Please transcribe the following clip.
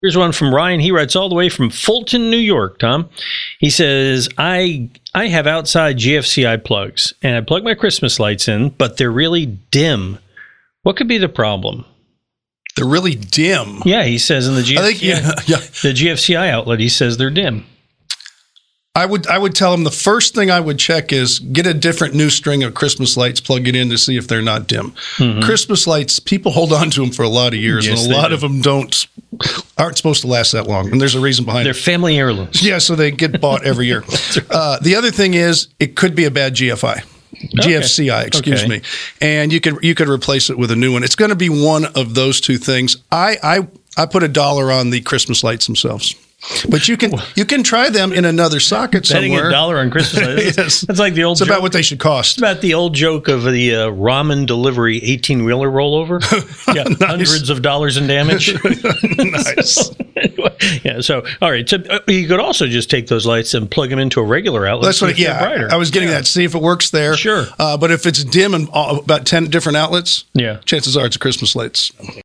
Here's one from Ryan. He writes all the way from Fulton, New York, Tom. He says, I have outside GFCI plugs, and I plug my Christmas lights in, but they're really dim. What could be the problem? They're really dim. Yeah, he says in the GFCI, the GFCI outlet, he says they're dim. I would tell him the first thing I would check is get a different new string of Christmas lights, plug it in to see if they're not dim. Mm-hmm. Christmas lights, people hold on to them for a lot of years, and a lot of them aren't supposed to last that long, and there's a reason behind it. They're family heirlooms. Yeah, so they get bought every year. The other thing is it could be a bad GFCI, excuse me, and you could replace it with a new one. It's going to be one of those two things. I put $1 on the Christmas lights themselves. But you can try them in another socket somewhere. Betting $1 on Christmas lights. Yes. That's like the old joke. It's about what they should cost. It's about the old joke of the ramen delivery 18-wheeler rollover. Yeah, nice. Hundreds of dollars in damage. Nice. So all right. So you could also just take those lights and plug them into a regular outlet. That's what. Yeah, brighter. I was getting that. See if it works there. Sure. But if it's dim and about 10 different outlets, chances are it's Christmas lights.